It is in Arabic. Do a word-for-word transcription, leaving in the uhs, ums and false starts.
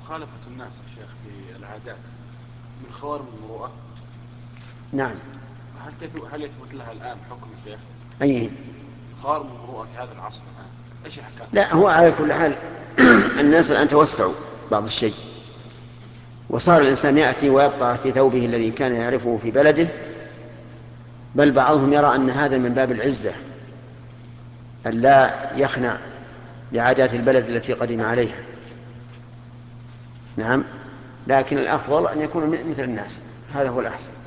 مخالفة الناس يا شيخ في العادات من خوارم المروءة. نعم. هل تثبت هل يثبت لها الآن حكم يا شيخ؟ أيه؟ خوارم المروءة في هذا العصر الآن إيش أحكام؟ لا، هو على كل حال الناس الآن توسعوا بعض الشيء، وصار الإنسان يأتي ويبقى في ثوبه الذي كان يعرفه في بلده، بل بعضهم يرى أن هذا من باب العزة، أن لا يخنع لعادات البلد التي قدم عليها. نعم، لكن الأفضل أن يكون مثل الناس، هذا هو الأحسن.